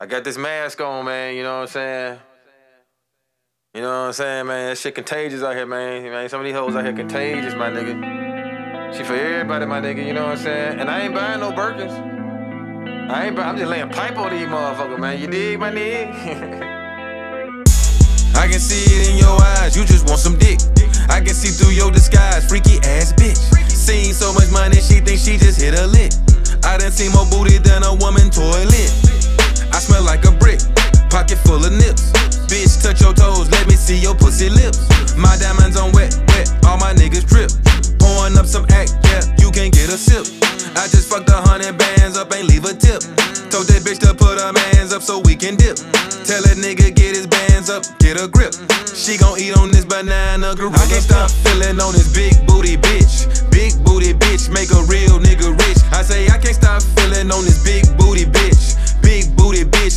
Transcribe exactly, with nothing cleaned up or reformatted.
I got this mask on, man, you know what I'm saying? You know what I'm saying, man? That shit contagious out here, man. man. Some of these hoes out here contagious, my nigga. She for everybody, my nigga, you know what I'm saying? And I ain't buying no Birkins. I ain't buy, I'm just laying pipe on these motherfuckers, man. You dig, my nigga? I can see it in your eyes, you just want some dick. I can see through your disguise, freaky ass bitch. Seen so much money, she thinks she just hit a lick. I done seen more booty than a woman toilet. I smell like a brick, pocket full of nips. Bitch, touch your toes, let me see your pussy lips. My diamonds on wet, wet, all my niggas trip. Pouring up some act, yeah, you can get a sip. I just fucked a hundred bands up, ain't leave a tip. Told that bitch to put her hands up so we can dip. Tell that nigga get his bands up, get a grip. She gon' eat on this banana gorilla. I can't stop feeling on this big booty bitch. Big booty bitch, make a real nigga rich. I say I can't stop